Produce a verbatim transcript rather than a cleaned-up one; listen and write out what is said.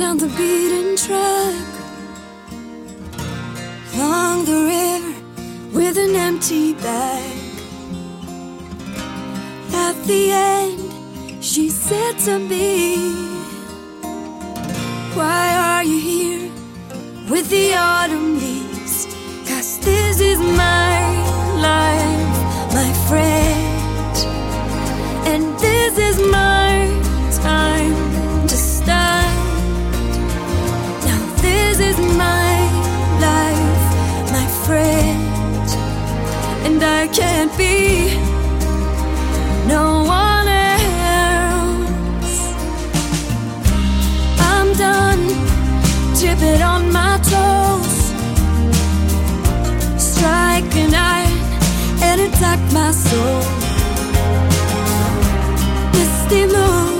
down the beaten track, along the river with an empty bag. At the end, she said to me, why are you here with the autumn leaves? 'Cause this is my life, my friend, and this is my time to stand. Now this is my life, my friend, and I can't be no one else. I'm done tipping on my toes, strike an iron and attack my soul. Misty moon